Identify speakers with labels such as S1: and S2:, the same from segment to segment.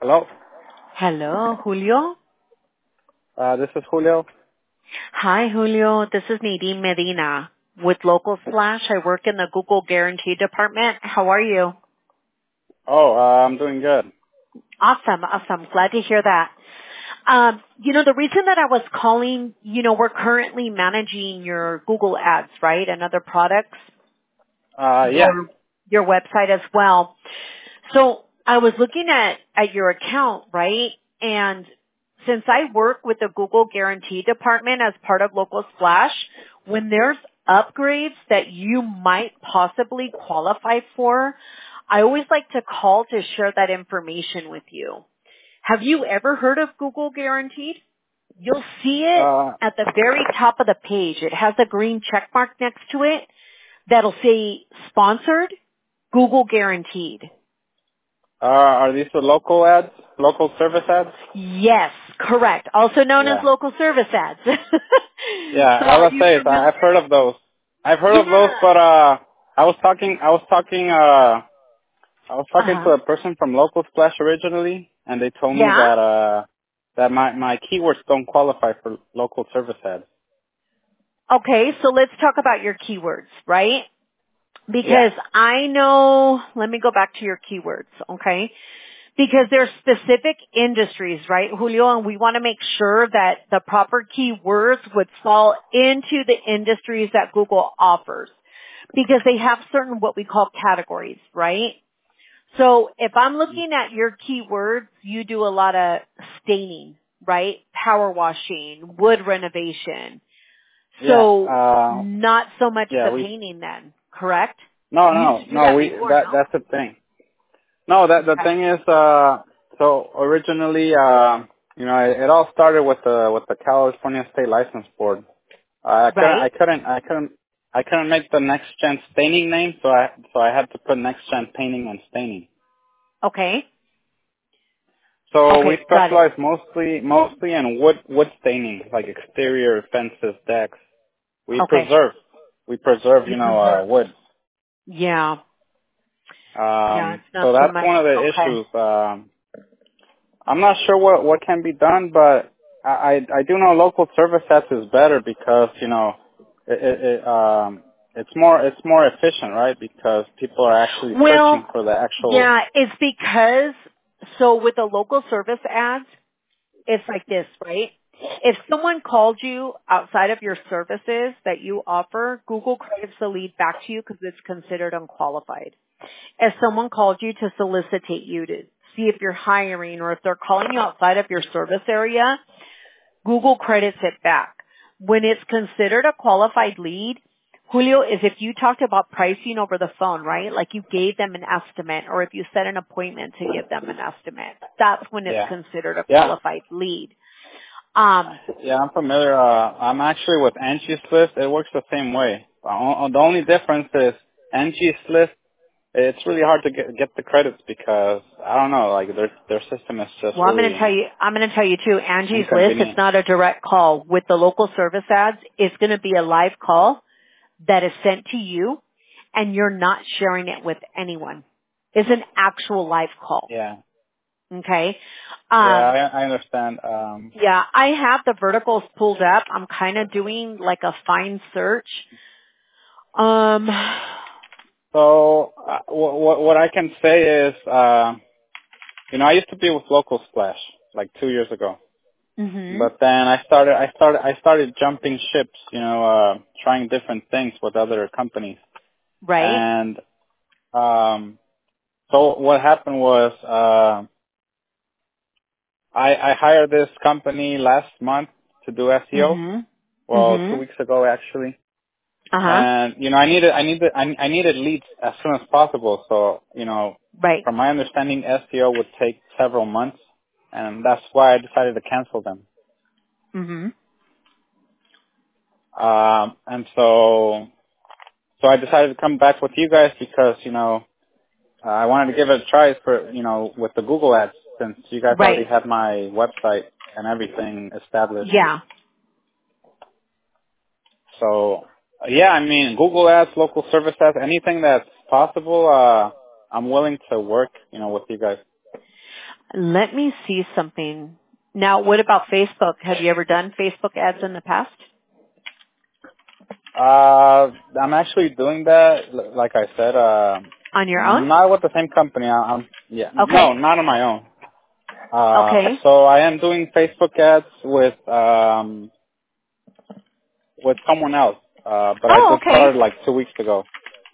S1: Hello.
S2: Hello, Julio.
S1: This is Julio.
S2: Hi, Julio. This is Nadine Medina with Local Splash. I work in the Google Guarantee department. How are you?
S1: Oh, I'm doing good.
S2: Awesome. Glad to hear that. The reason that I was calling, we're currently managing your Google ads, right? And other products,
S1: Yeah.
S2: your website as well. So I was looking at your account, right? And since I work with the Google Guarantee department as part of Local Splash, when there's upgrades that you might possibly qualify for, I always like to call to share that information with you. Have you ever heard of Google Guaranteed? You'll see it at the very top of the page. It has a green check mark next to it that'll say sponsored Google Guaranteed.
S1: Are these the local ads? Local service ads?
S2: Yes, correct. Also known as
S1: Yeah.
S2: local service ads.
S1: Yeah,
S2: So
S1: I
S2: are
S1: was
S2: you
S1: saying,
S2: familiar?
S1: I've heard of those. I've heard of those,
S2: Yeah.
S1: but I was talking to
S2: Uh-huh.
S1: a person from Local Splash originally, and they told me
S2: Yeah?
S1: that my keywords don't qualify for local service ads.
S2: Okay, so let's talk about your keywords, right?
S1: Yeah.
S2: Because I know, let me go back to your keywords, okay? Because there's specific industries, right, Julio, and we want to make sure that the proper keywords would fall into the industries that Google offers. Because they have certain what we call categories, right? So if I'm looking at your keywords, you do a lot of staining, right? Power washing, wood renovation.
S1: Yeah.
S2: So not so much
S1: Yeah.
S2: the painting then, correct? You used to do
S1: No.
S2: that before, no?
S1: That's the thing. No, the
S2: Okay.
S1: thing is, so originally, it all started with the California State License Board.
S2: Right?
S1: I couldn't make the next gen staining name, so I had to put next gen painting and staining.
S2: Okay.
S1: So we
S2: Okay, got it.
S1: specialize mostly in wood staining, like exterior fences, decks. We
S2: Okay.
S1: preserve,
S2: You preserve.
S1: wood.
S2: Yeah. Yeah, it's not
S1: So
S2: so
S1: that's
S2: much.
S1: one of the
S2: Okay.
S1: issues. I'm not sure what can be done, but I do know local service ads is better because it's more efficient, right? Because people are actually searching
S2: Well,
S1: for the actual.
S2: yeah, it's because, so with the local service ads, it's like this, right? If someone called you outside of your services that you offer, Google credits the lead back to you because it's considered unqualified. If someone called you to solicitate you to see if you're hiring or if they're calling you outside of your service area, Google credits it back. When it's considered a qualified lead, Julio, is if you talked about pricing over the phone, right? Like you gave them an estimate or if you set an appointment to give them an estimate, that's when it's
S1: Yeah,
S2: considered a
S1: yeah,
S2: qualified lead.
S1: yeah. I'm familiar. I'm actually with Angie's List. It works the same way. The only difference is Angie's List. It's really hard to get the credits because I don't know, like their system is just
S2: Well,
S1: really
S2: I'm going to tell you too, Angie's List, it's
S1: inconvenient.
S2: not a direct call. With the local service ads, it's going to be a live call that is sent to you and you're not sharing it with anyone. It's an actual live call.
S1: Yeah,
S2: Okay.
S1: yeah, I understand.
S2: Yeah, I have the verticals pulled up. I'm kind of doing like a fine search. Um,
S1: So what I can say is, I used to be with Local Splash like 2 years ago,
S2: mhm.
S1: but then I started jumping ships, trying different things with other companies,
S2: Right?
S1: and so what happened was, I hired this company last month to do SEO.
S2: Mhm.
S1: Well, two
S2: Mhm.
S1: weeks ago actually.
S2: Uh-huh.
S1: And I needed leads as soon as possible. So
S2: Right.
S1: from my understanding, SEO would take several months, and that's why I decided to cancel them.
S2: Mhm.
S1: And so I decided to come back with you guys because I wanted to give it a try for with the Google ads since you guys already
S2: Right.
S1: had my website and everything established.
S2: Yeah.
S1: So yeah, I mean Google ads, local service ads, anything that's possible. I'm willing to work with you guys.
S2: Let me see something. Now, what about Facebook? Have you ever done Facebook ads in the past?
S1: I'm actually doing that, like I said,
S2: On your own?
S1: not with the same company.
S2: Okay.
S1: No, not on my own.
S2: Okay.
S1: So I am doing Facebook ads with someone else. But I
S2: Oh,
S1: just
S2: okay.
S1: started like 2 weeks ago.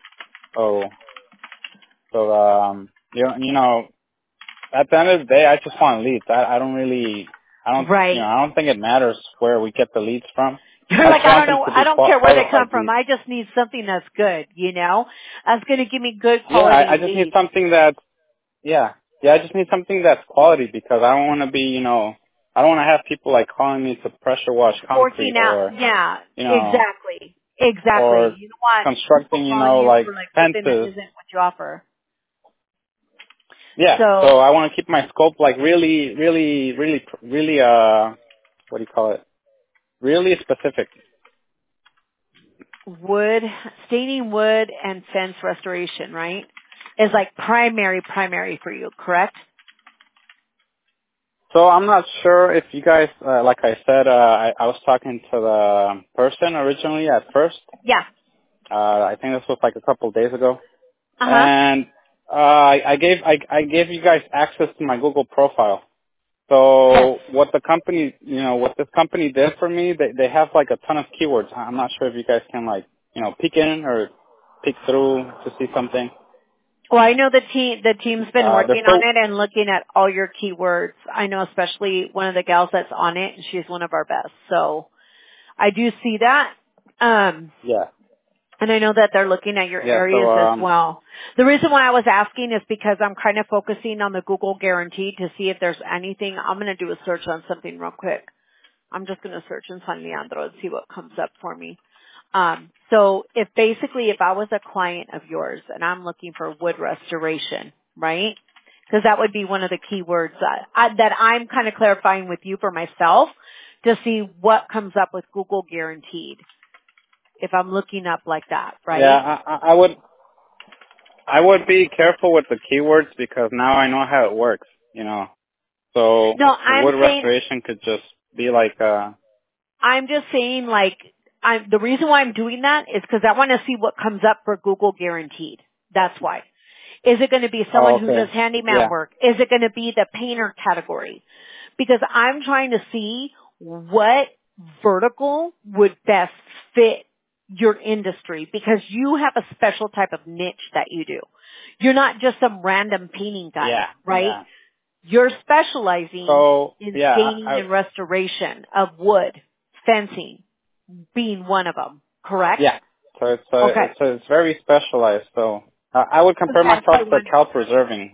S1: So, you know, at the end of the day, I just want leads. I
S2: Right.
S1: I don't think it matters where we get the leads from.
S2: You're
S1: I
S2: like,
S1: just
S2: I
S1: want
S2: don't
S1: them
S2: know,
S1: to
S2: I
S1: be
S2: don't care where they come
S1: qualified
S2: from.
S1: leads.
S2: I just need something that's good, that's going to give me good
S1: Yeah,
S2: quality
S1: I just need
S2: leads.
S1: something that's, I just need something that's quality because I don't want to be, I don't want to have people like calling me to pressure wash concrete
S2: Forking out,
S1: or,
S2: yeah,
S1: you know,
S2: exactly. Exactly.
S1: or
S2: You don't want people
S1: constructing,
S2: calling you
S1: like
S2: for like something that
S1: fences.
S2: isn't what you offer.
S1: Yeah,
S2: So,
S1: so I want to keep my scope like really, really, really, really, what do you call it? Really specific.
S2: wood, staining wood and fence restoration, right? Is like primary for you, correct?
S1: So I'm not sure if you guys, like I said, I was talking to the person originally at first.
S2: Yeah.
S1: I think this was like a couple of days ago.
S2: Uh-huh.
S1: And I gave you guys access to my Google profile. So
S2: Yes.
S1: what the company, what this company did for me, they have like a ton of keywords. I'm not sure if you guys can like, peek in or peek through to see something.
S2: Well, I know the team's been
S1: They're
S2: working on
S1: still,
S2: it and looking at all your keywords. I know especially one of the gals that's on it, and she's one of our best. So I do see that.
S1: yeah,
S2: And I know that they're looking at your
S1: yeah. So
S2: areas as well. The reason why I was asking is because I'm kind of focusing on the Google Guarantee to see if there's anything. I'm going to do a search on something real quick. I'm just going to search in San Leandro and see what comes up for me. So if I was a client of yours and I'm looking for wood restoration, right? Because that would be one of the keywords that I'm kind of clarifying with you for myself to see what comes up with Google Guaranteed. If I'm looking up like that,
S1: yeah,
S2: right?
S1: I would be careful with the keywords because now I know how it works. So
S2: No, I'm
S1: wood
S2: saying,
S1: restoration could just be like,
S2: I'm just saying like, the reason why I'm doing that is because I want to see what comes up for Google Guaranteed. That's why. Is it going to be someone
S1: oh,
S2: who does
S1: okay,
S2: handyman
S1: yeah,
S2: work? Is it going to be the painter category? Because I'm trying to see what vertical would best fit your industry because you have a special type of niche that you do. You're not just some random painting guy, right?
S1: yeah.
S2: You're specializing
S1: So
S2: in
S1: yeah,
S2: staining and restoration of wood, fencing being one of them, correct?
S1: yeah. So
S2: Okay.
S1: it's very specialized. So I would compare
S2: That's what
S1: myself
S2: I
S1: to
S2: wanted.
S1: Cal Preserving.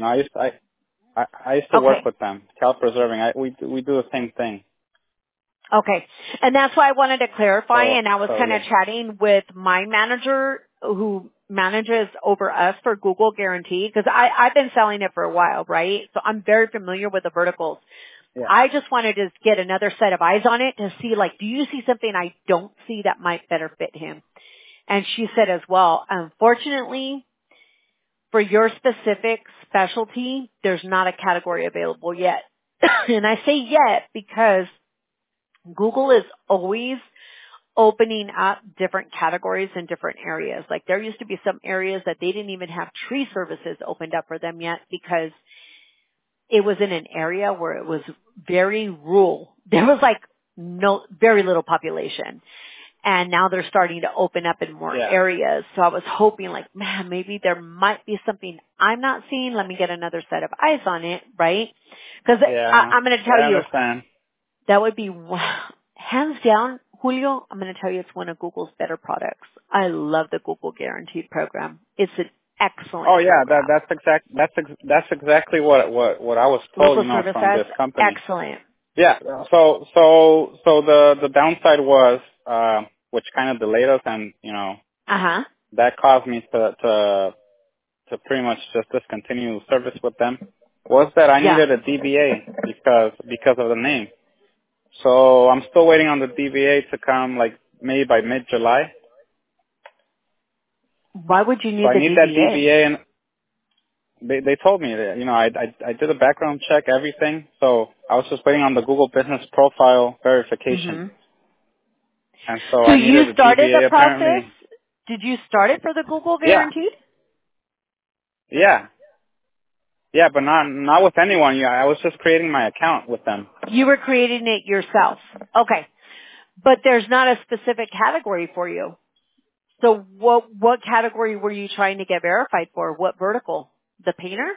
S1: I used to work
S2: Okay.
S1: with them. Cal Preserving. We do the same thing.
S2: Okay. And that's why I wanted to clarify, and I was
S1: So
S2: kind of
S1: yeah.
S2: chatting with my manager who manages over us for Google Guarantee, because I've been selling it for a while, right? So I'm very familiar with the verticals.
S1: Yeah.
S2: I just wanted to get another set of eyes on it to see, like, do you see something I don't see that might better fit him? And she said as well, unfortunately, for your specific specialty, there's not a category available yet. And I say yet because Google is always opening up different categories in different areas. Like there used to be some areas that they didn't even have tree services opened up for them yet because it was in an area where it was very rural. There was like very little population. And now they're starting to open up in more
S1: Yeah.
S2: areas. So I was hoping like, man, maybe there might be something I'm not seeing. Let me get another set of eyes on it, right? Because
S1: Yeah.
S2: I'm going to tell
S1: I
S2: you,
S1: understand.
S2: that would be hands down, Julio. I'm going to tell you it's one of Google's better products. I love the Google Guaranteed program. It's an excellent
S1: Oh yeah,
S2: program.
S1: that's exactly what I was told,
S2: Local service
S1: from
S2: ads,
S1: this company.
S2: excellent.
S1: Yeah. So the downside was, which kind of delayed us, and
S2: Uh huh.
S1: that caused me to pretty much just discontinue service with them, was that I
S2: Yeah.
S1: needed a DBA because of the name. So I'm still waiting on the DBA to come, like maybe by mid-July.
S2: Why would you
S1: So
S2: need
S1: I
S2: the
S1: need that
S2: DBA?
S1: DBA, and they told me that, I did a background check, everything. So I was just waiting on the Google Business Profile verification.
S2: Mhm.
S1: And so
S2: So
S1: I
S2: you
S1: needed a
S2: started the
S1: DBA
S2: process?
S1: apparently.
S2: Did you start it for the Google
S1: Yeah.
S2: Guaranteed?
S1: Yeah. Yeah, but not with anyone. Yeah, I was just creating my account with them.
S2: You were creating it yourself. Okay. But there's not a specific category for you. So what category were you trying to get verified for? What vertical? The painter?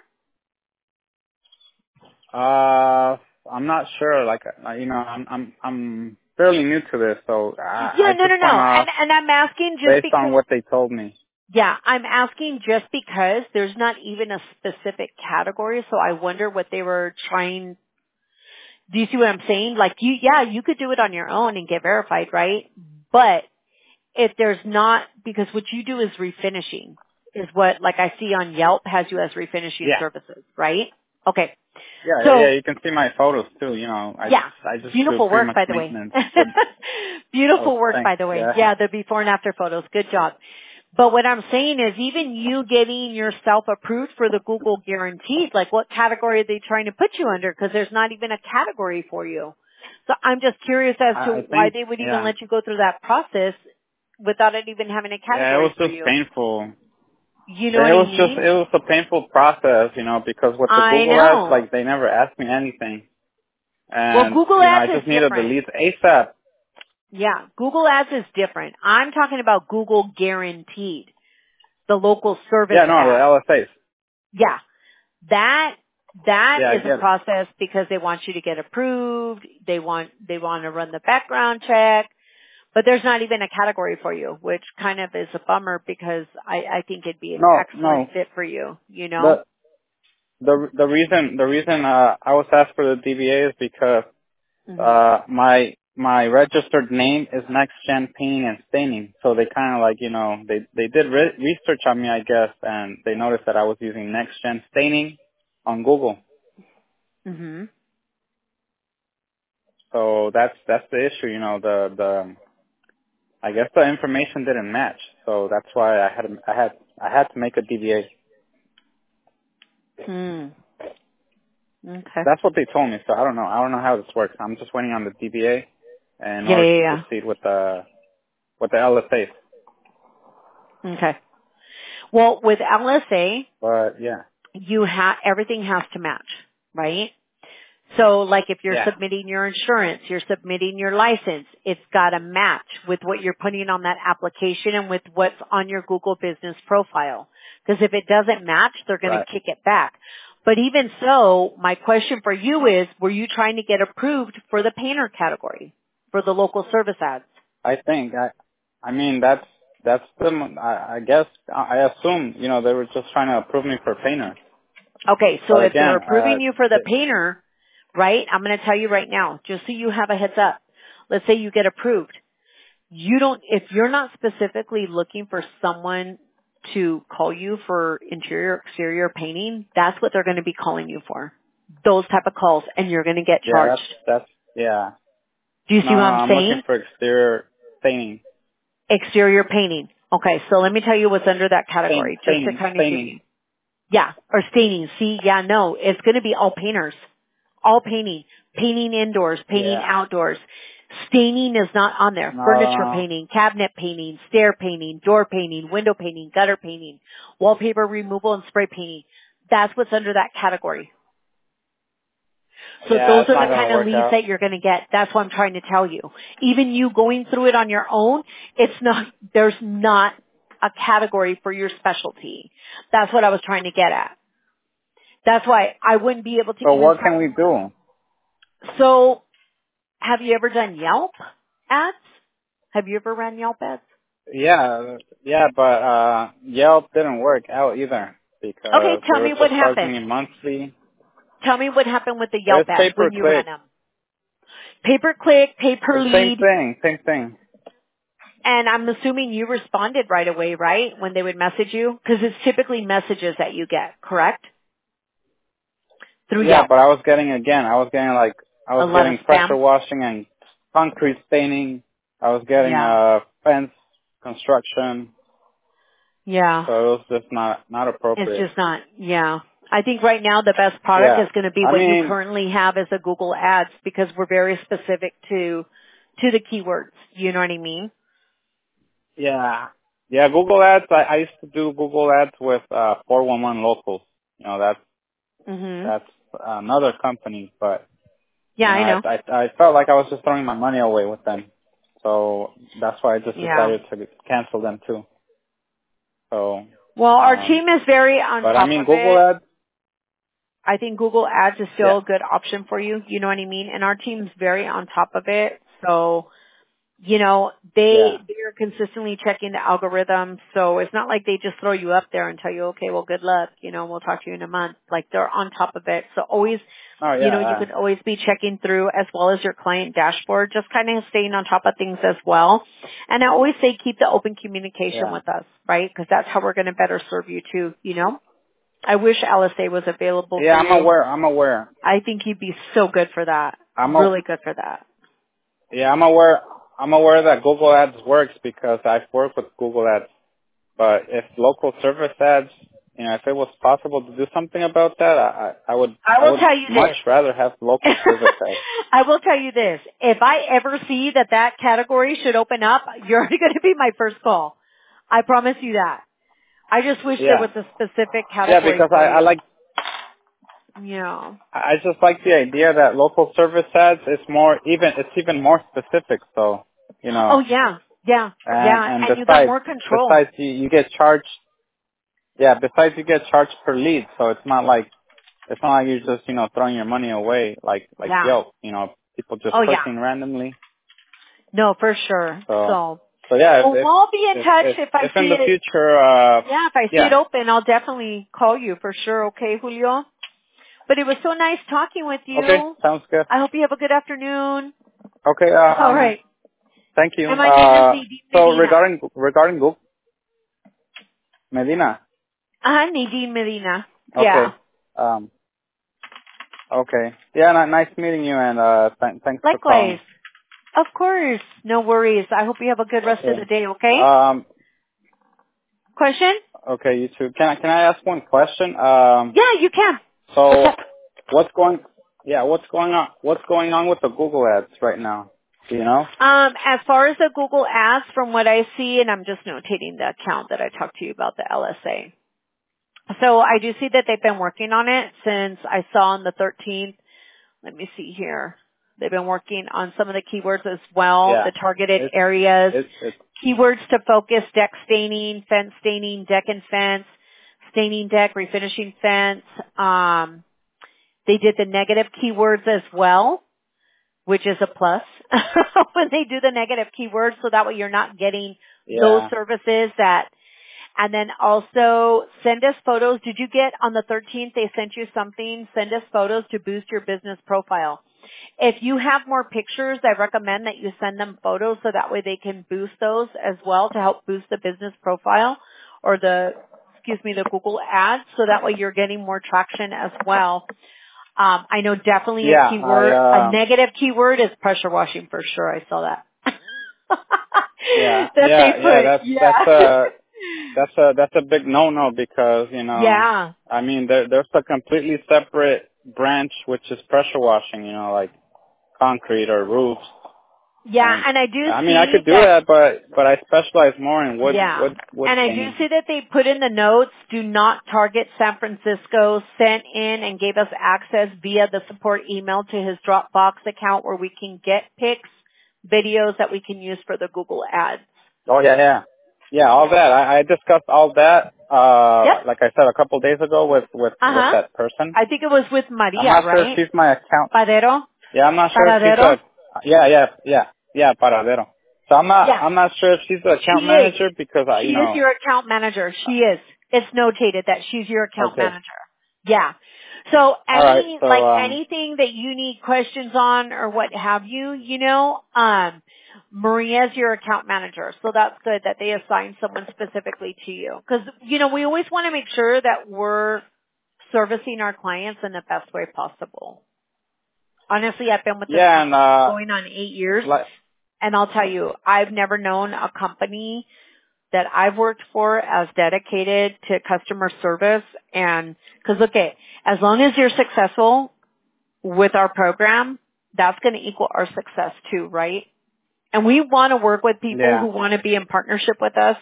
S1: I'm not sure. Like, I'm fairly new to this, so
S2: Yeah,
S1: I
S2: no,
S1: just
S2: no,
S1: went
S2: no.
S1: off
S2: And I'm asking just
S1: based on
S2: because,
S1: what they told me.
S2: yeah, I'm asking just because there's not even a specific category, so I wonder what they were trying. Do you see what I'm saying? Like you could do it on your own and get verified, right? But if there's not, because what you do is refinishing, is what, like I see on Yelp has you as refinishing
S1: Yeah.
S2: services, right? Okay.
S1: Yeah.
S2: So,
S1: You can see my photos too.
S2: yeah,
S1: I just do
S2: beautiful
S1: pretty
S2: work,
S1: much
S2: by the way.
S1: maintenance. Oh,
S2: Beautiful work,
S1: thanks.
S2: by the way.
S1: Yeah.
S2: Yeah, the before and after photos. Good job. But what I'm saying is even you getting yourself approved for the Google Guaranteed, like what category are they trying to put you under? Because there's not even a category for you. So I'm just curious as
S1: I
S2: to why
S1: think,
S2: they would even
S1: yeah.
S2: let you go through that process without it even having a
S1: Yeah, it
S2: category
S1: was
S2: for
S1: just
S2: you.
S1: painful.
S2: You know what I mean?
S1: It was a painful process, because with the
S2: I
S1: Google ads,
S2: know.
S1: like, they never asked me anything.
S2: Well,
S1: And,
S2: Google
S1: I
S2: Ads is
S1: just needed the
S2: different.
S1: leads ASAP.
S2: Yeah, Google Ads is different. I'm talking about Google Guaranteed, the local service
S1: Yeah, no,
S2: ad.
S1: the LSAs.
S2: Yeah, that
S1: Yeah, I
S2: is a
S1: get it.
S2: process because they want you to get approved. They want to run the background check, but there's not even a category for you, which kind of is a bummer because I think it'd be an excellent
S1: No.
S2: fit for you. You know.
S1: The the reason I was asked for the DBA is because
S2: Mhm.
S1: my registered name is Next Gen Painting and Staining. So they kind of like, they did research on me, I guess, and they noticed that I was using Next Gen Staining on Google.
S2: Mhm.
S1: So that's the issue, the I guess the information didn't match. So that's why I had to make a DBA.
S2: Hmm. Okay.
S1: That's what they told me. So I don't know. I don't know how this works. I'm just waiting on the DBA in
S2: Yeah,
S1: order
S2: yeah,
S1: to
S2: yeah.
S1: proceed with the LSA.
S2: Okay. Well, with LSA,
S1: But yeah.
S2: everything has to match, right? So like if you're
S1: Yeah.
S2: submitting your insurance, you're submitting your license, it's got to match with what you're putting on that application and with what's on your Google business profile. Because if it doesn't match, they're going
S1: Right.
S2: to kick it back. But even so, my question for you is, were you trying to get approved for the painter category for the local service ads?
S1: I think I mean that's I guess I assume they were just trying to approve me for painter.
S2: Okay, so
S1: But
S2: if they're
S1: again,
S2: approving you for the painter, right, I'm going to tell you right now, just so you have a heads up. Let's say you get approved. If you're not specifically looking for someone to call you for interior, exterior painting, that's what they're going to be calling you for. Those type of calls, and you're going to get
S1: yeah,
S2: charged.
S1: that's yeah.
S2: Do you see
S1: No,
S2: what
S1: no,
S2: I'm
S1: I'm looking
S2: saying?
S1: for exterior painting.
S2: Exterior painting. Okay, so let me tell you what's under that category, just to kind of give
S1: Staining.
S2: you. Yeah, or staining. See, yeah, no, it's going to be all painters. All painting. Painting indoors, painting
S1: Yeah.
S2: outdoors. Staining is not on there. Furniture
S1: No.
S2: painting, cabinet painting, stair painting, door painting, window painting, gutter painting, wallpaper removal and spray painting. That's what's under that category. So
S1: Yeah,
S2: those
S1: it's
S2: are
S1: not
S2: the
S1: gonna
S2: kind of
S1: work
S2: leads
S1: out.
S2: that you're going to get. That's what I'm trying to tell you. Even you going through it on your own, there's not a category for your specialty. That's what I was trying to get at. That's why I wouldn't be able to
S1: So
S2: even
S1: what can we do?
S2: So, have you ever done Yelp ads? Have you ever ran Yelp ads?
S1: Yeah, but Yelp didn't work out either
S2: Okay,
S1: because they
S2: tell
S1: were
S2: me what
S1: just charging
S2: happened.
S1: me monthly.
S2: Tell me what happened with the Yelp
S1: It's pay
S2: ads
S1: per
S2: when you ran
S1: click.
S2: them. Pay per click, pay per
S1: Same
S2: lead,
S1: thing, same thing.
S2: and I'm assuming you responded right away, right? When they would message you? Because it's typically messages that you get, correct? Through
S1: Yeah,
S2: Yelp.
S1: but I
S2: A
S1: was
S2: lot of
S1: getting pressure
S2: spam.
S1: washing and concrete staining. I was getting
S2: Yeah.
S1: fence construction.
S2: Yeah.
S1: So it was just not
S2: It's
S1: appropriate.
S2: just not, yeah. I think right now the best product is going to be what you currently have as a Google Ads because we're very specific to the keywords. You know what I mean?
S1: Yeah. Yeah, Google Ads, I used to do Google Ads with 411 Locals. You know, that's another company, but
S2: yeah,
S1: you know, I felt like I was just throwing my money away with them. So that's why I just decided to cancel them too. So
S2: well, our team is very on top of
S1: Google
S2: it.
S1: Ads,
S2: I think Google Ads is still a good option for you. You know what I mean? And our team's very on top of it. So, you know, they're consistently checking the algorithm. So it's not like they just throw you up there and tell you, okay, well, good luck. You know, we'll talk to you in a month. Like they're on top of it. So always, you know, you could always be checking through as well as your client dashboard, just kind of staying on top of things as well. And I always say keep the open communication with us, right? Because that's how we're going to better serve you too, you know? I wish LSA was available for you.
S1: I'm aware.
S2: I think you'd be so good for that. Really good for that.
S1: Yeah, I'm aware that Google Ads works because I've worked with Google Ads. But if local service ads, you know, if it was possible to do something about that, I would much rather have local service ads.
S2: I will tell you this. If I ever see that category should open up, you're going to be my first call. I promise you that. I just wish there was a specific category.
S1: Yeah, because I like.
S2: Yeah.
S1: I just like the idea that local service ads is even more specific. So, you know.
S2: Oh yeah, and
S1: besides,
S2: you got more control.
S1: Besides, you get charged. Yeah, besides you get charged per lead, so it's not like you're just, you know, throwing your money away like Yelp, you know, people just clicking randomly.
S2: No, for sure.
S1: So yeah,
S2: well, we'll be in touch if I see
S1: in the
S2: it.
S1: future,
S2: if I see it open, I'll definitely call you for sure. Okay, Julio. But it was so nice talking with you.
S1: Okay, sounds good.
S2: I hope you have a good afternoon.
S1: Okay.
S2: All right.
S1: Thank you.
S2: And my name is Nadine Medina.
S1: So regarding Google Medina.
S2: Nadine Medina.
S1: Okay.
S2: Yeah.
S1: Okay. Yeah, nice meeting you, and thanks for calling.
S2: Likewise. Of course. No worries. I hope you have a good rest of the day, okay? Question?
S1: Okay, you too. Can I ask one question?
S2: Yeah, you can.
S1: So what's going on with the Google Ads right now? Do you know?
S2: As far as the Google Ads, from what I see, and I'm just notating the account that I talked to you about, the LSA. So I do see that they've been working on it since I saw on the 13th. Let me see here. They've been working on some of the keywords as well, the targeted areas, keywords to focus, deck staining, fence staining, deck and fence, staining deck, refinishing fence. They did the negative keywords as well, which is a plus when they do the negative keywords, so that way you're not getting those services that. And then also send us photos. Did you get on the 13th they sent you something? Send us photos to boost your business profile. If you have more pictures, I recommend that you send them photos so that way they can boost those as well to help boost the business profile or the Google Ads, so that way you're getting more traction as well. I know definitely a keyword, a negative keyword is pressure washing for sure. I saw that.
S1: That's a big no-no because, you know, I mean, there's a completely separate branch which is pressure washing, you know, like concrete or roofs.
S2: Yeah, and I do see.
S1: I mean, I could do that, but I specialize more in wood. Wood
S2: and I do see that they put in the notes, do not target San Francisco, sent in and gave us access via the support email to his Dropbox account where we can get pics, videos that we can use for the Google Ads.
S1: Oh, yeah. Yeah, all that. I discussed all that, like I said, a couple of days ago with that person.
S2: I think it was with Maria,
S1: I'm not
S2: right?
S1: sure if she's my account.
S2: Padero?
S1: Yeah, I'm not sure if she's Yeah, Paradero. So I'm not sure if she's the account manager because
S2: she is your account manager. She is. It's notated that she's your account manager. Yeah. So anything that you need questions on or what have you, you know, Maria's your account manager. So that's good that they assign someone specifically to you. Because, you know, we always want to make sure that we're servicing our clients in the best way possible. Honestly, I've been with this going on 8 years. And I'll tell you, I've never known a company that I've worked for as dedicated to customer service. And because look, as long as you're successful with our program, that's going to equal our success too, right? And we want to work with people who want to be in partnership with us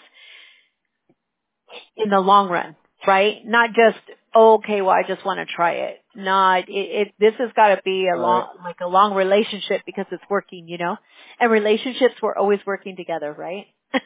S2: in the long run, right? Not just, okay, well, I just want to try it. No, this has got to be a long relationship because it's working, you know? And relationships, we're always working together, right?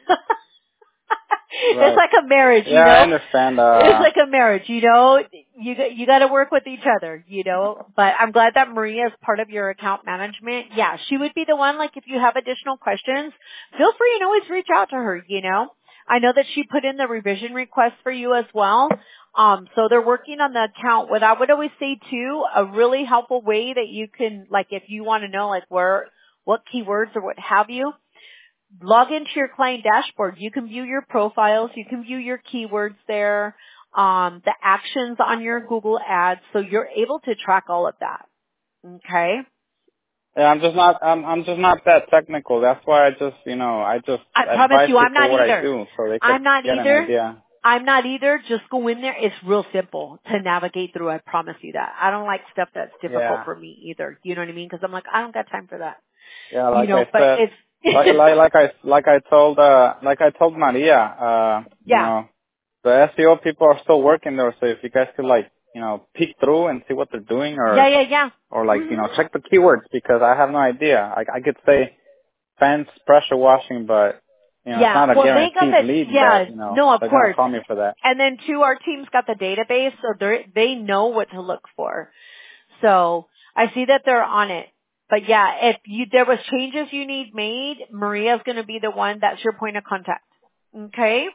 S2: It's like a marriage, you know?
S1: I understand.
S2: It's like a marriage, you know? You got to work with each other, you know? But I'm glad that Maria is part of your account management. Yeah, she would be the one, like, if you have additional questions, feel free and always reach out to her, you know? I know that she put in the revision request for you as well. So they're working on the account. What I would always say too, a really helpful way that you can, like, if you want to know, like, what keywords or what have you, log into your client dashboard. You can view your profiles. You can view your keywords there, the actions on your Google ads. So you're able to track all of that. Okay.
S1: Yeah, I'm just not that technical. That's why I
S2: promise you, I'm not
S1: what
S2: either.
S1: I do, so they
S2: I'm not
S1: get
S2: either.
S1: an idea.
S2: I'm not either. Just go in there. It's real simple to navigate through. I promise you that. I don't like stuff that's difficult for me either. You know what I mean? Because I'm like, I don't got time for that.
S1: Yeah, like
S2: you know,
S1: I said,
S2: it's
S1: like I told Maria, you know, the SEO people are still working there. So if you guys could peek through and see what they're doing, or or check the keywords, because I have no idea. I could say fence pressure washing, but it's not a guaranteed lead.
S2: No, of
S1: they're
S2: course.
S1: gonna call me for that.
S2: And then too, our team's got the database, so they know what to look for. So I see that they're on it. But yeah, if there was changes you need made, Maria's going to be the one that's your point of contact. Okay?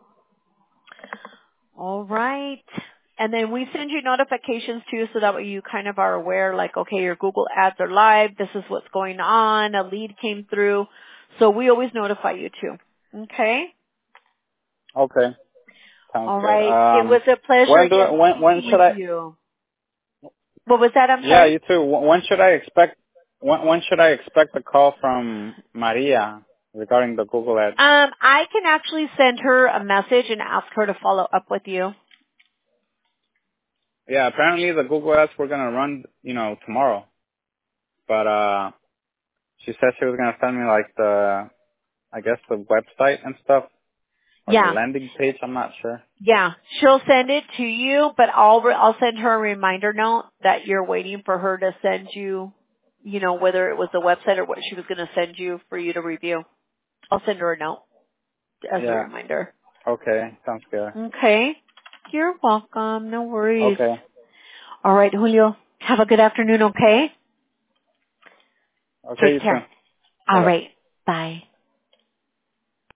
S2: All right. And then we send you notifications too, so that way you kind of are aware, like, okay, your Google ads are live. This is what's going on. A lead came through. So we always notify you too. Okay?
S1: Okay. Sounds
S2: All
S1: good.
S2: right. It was a pleasure
S1: When should I?
S2: you. What was that? I'm sorry.
S1: Yeah, you too. When should I expect? When should I expect a call from Maria regarding the Google ads?
S2: I can actually send her a message and ask her to follow up with you.
S1: Yeah, apparently the Google ads were gonna run, tomorrow. But she said she was gonna send me the website and stuff. Or the landing page, I'm not sure.
S2: Yeah, she'll send it to you, but I'll send her a reminder note that you're waiting for her to send you, whether it was the website or what she was going to send you for you to review. I'll send her a note as a reminder.
S1: Okay, sounds good.
S2: Okay. You're welcome. No worries.
S1: Okay.
S2: All right, Julio. Have a good afternoon, okay?
S1: Okay,
S2: Take care.
S1: too.
S2: All right. Bye.